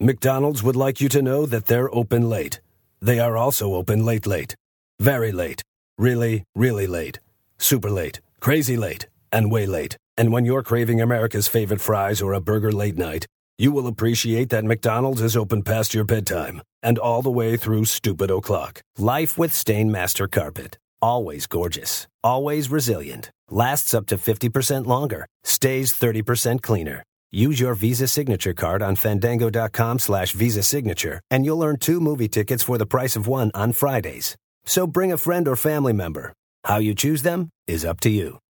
McDonald's would like you to know that they're open late. They are also open late. Very late. Really, really late. Super late. Crazy late. And way late. And when you're craving America's favorite fries or a burger late night, you will appreciate that McDonald's is open past your bedtime and all the way through stupid o'clock. Life with Stainmaster Carpet. Always gorgeous. Always resilient. Lasts up to 50% longer. Stays 30% cleaner. Use your Visa Signature card on Fandango.com/Visa Signature, and you'll earn 2 movie tickets for the price of 1 on Fridays. So bring a friend or family member. How you choose them is up to you.